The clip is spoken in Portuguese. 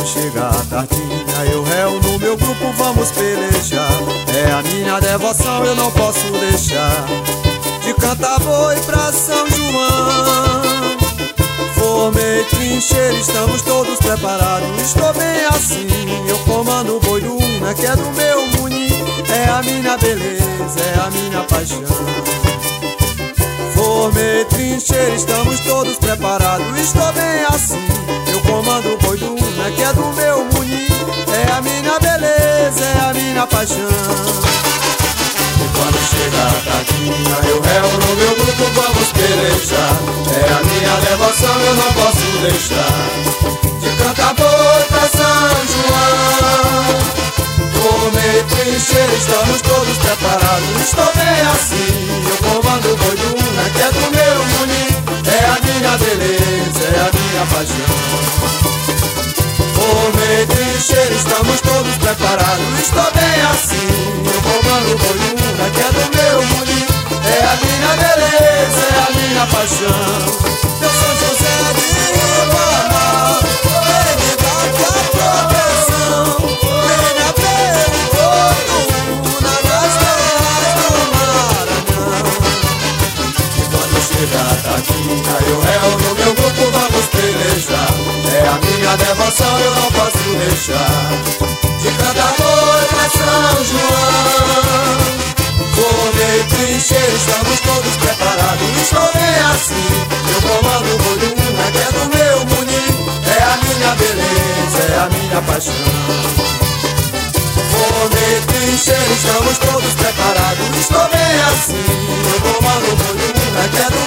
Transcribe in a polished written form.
quando chega a tardinha, eu réu no meu grupo, vamos pelejar. É a minha devoção, eu não posso deixar de cantar boi pra São João. Formei trincheira, estamos todos preparados. Estou bem assim, eu comando o boi do Una, que é do meu munim. É a minha beleza, é a minha paixão. Formei trincheira, estamos todos preparados. Estou bem assim, eu comando o boi do Una, que é do meu munim. É a minha beleza, é a minha paixão. Quando chega a tardinha, eu réu no meu grupo, vamos pelejar. É a minha devoção, eu não posso deixar de cantar boi pra São João. Formei trincheira, estamos todos preparados. Estou bem assim, eu comando o boi do Una, que é do meu munim. É a minha beleza, é a minha paixão. Formei trincheira, estamos todos preparados. Estou bem assim, eu comando o boi do Una, que é do meu munim. É a minha beleza, é a minha paixão. Eu sou José de Ribamar, vem me dar tua proteção. Venha ver o boi do Una nas terras do Maranhão. E quando chegar a tardinha, eu réu no meu grupo, vamos pelejar. É a minha devoção, eu não posso deixar de cantar boi pra São João. Formei trincheira, estamos todos preparados. Estou bem assim, eu comando o boi do Una, que é do meu munim. É a minha beleza, é a minha paixão. Formei trincheira, estamos todos preparados. Estou bem assim, eu comando o boi do Una, que é do